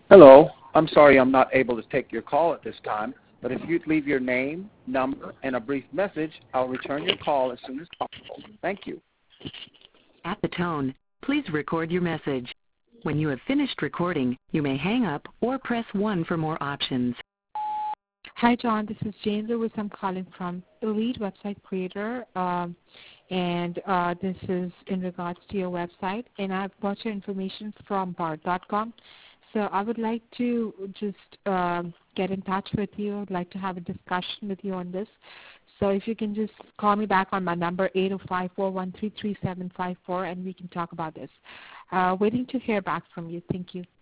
Hello. I'm sorry I'm not able to take your call at this time, but if you'd leave your name, number, and a brief message, I'll return your call as soon as possible. Thank you. At the tone, please record your message. When you have finished recording, you may hang up or press 1 for more options. Hi, John. This is Jane Lewis. I'm calling from Elite Website Creator, and this is in regards to your website. And I've got your information from Bard.com. So I would like to just get in touch with you. I'd like to have a discussion with you on this. So if you can just call me back on my number, 805-413-3754, and we can talk about this. Waiting to hear back from you. Thank you.